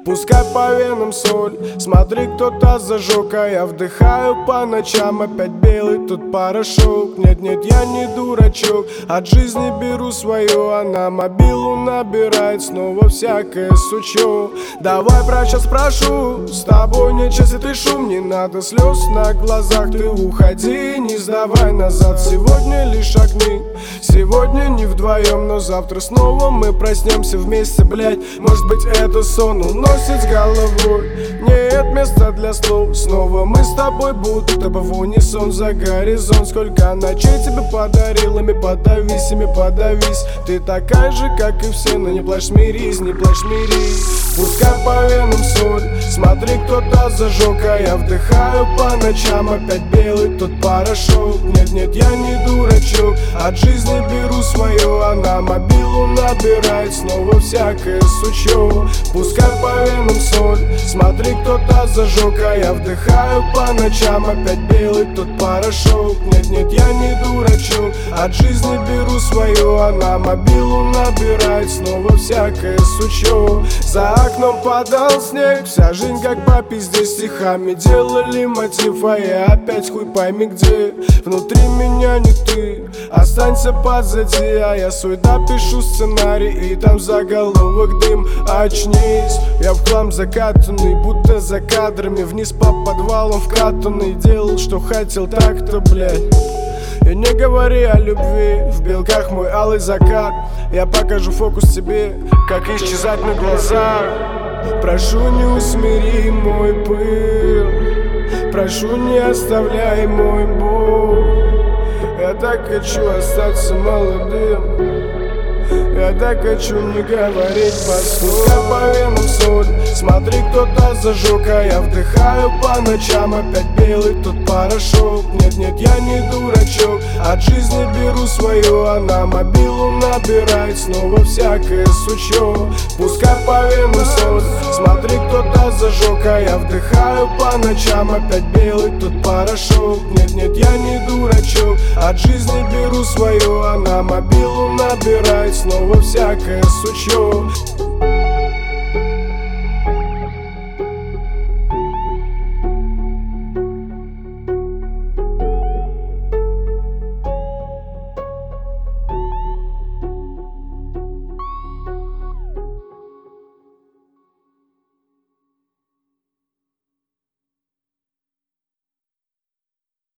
Пускай по венам соль, смотри, кто-то зажег, а я вдыхаю по ночам. Опять белый тут порошок. Нет-нет, я не дурачок, от жизни беру свое, а на мобилу набирает снова всякое сучок. Давай, брат, сейчас спрошу, с тобой нет чести, ты шум, не надо слез на глазах, ты уходи, не сдавай назад. Сегодня лишь огни, сегодня не вдвоем, но завтра снова мы проснемся вместе, блять. Может быть, это сон уносит с головой, нет места для слов. Снова мы с тобой будто бы в унисон за горизонт. Сколько ночей тебе подарил, ими подавись, ими подавись. Ты такая же, как и все, но не плачь, смирись, не плачь, смирись. Пускай по венам соль, смотри, кто-то зажег, а я вдыхаю по ночам. Опять белый тут порошок. Нет-нет, я не дурачок, от жизни беру свое, а на мобилу набирает снова всякое сучок. Пускай по венам соль, смотри, кто-то зажег, а я вдыхаю по ночам. Опять белый тут порошок. Нет-нет, я не дурачок, от жизни беру свое, а на мобилу набирает снова всякое сучок. За окном падал снег, вся жизнь как по пизде, стихами делали мотив, а я опять хуй пойми где. Внутри меня не ты, останься позади, а я свой допишу сценарий, и там заголовок дым. Очнись, я в хлам закатанный, будто за кадрами, вниз по подвалам вкатанный. Делал, что хотел, так-то, блядь. И не говори о любви, в белках мой алый закат. Я покажу фокус тебе, как исчезать на глазах. Прошу, не усмири мой пыл, прошу, не оставляй мой боль. Я так хочу остаться молодым, я так хочу не говорить пускай по венам соль, смотри, кто-то зажег, а я вдыхаю по ночам. Опять белый тут порошок. Нет-нет, я не дурачок, от жизни беру свое, а на мобилу набирает снова всякое сучок. Пускай по венам соль, смотри, кто-то зажег, а я вдыхаю по ночам. Опять белый тут порошок. Нет-нет, я не дурачок, от жизни беру свое, а на мобилу набирает снова всякое сучок.